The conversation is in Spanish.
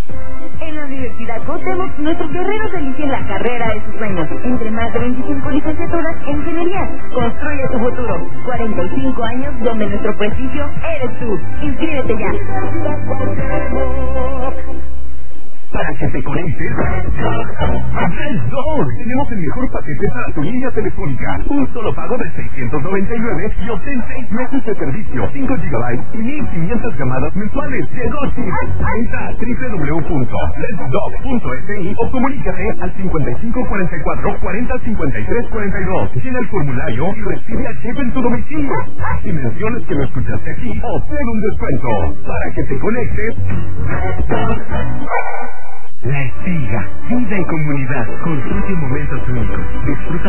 En la Universidad Cuauhtémoc, nuestros guerreros eligen la carrera de sus sueños. Entre más de 25 licenciaturas en ingeniería. Construye tu futuro. 45 años donde nuestro prestigio eres tú. Inscríbete ya. Para que te conectes, tenemos el mejor paquete para tu línea telefónica. Un solo pago de 699 y obtén 6 meses de servicio, 5 GB y 1500 llamadas mensuales. Llegó sin entra a www.letsdog.si o comunícate al 5544 40 53 42. Llena el formulario y recibe a chef en tu domicilio. Si mencionas que lo escuchaste aquí, obtén un descuento. Para que te conectes. La Espiga, vida en comunidad, construye momentos únicos. Disfruta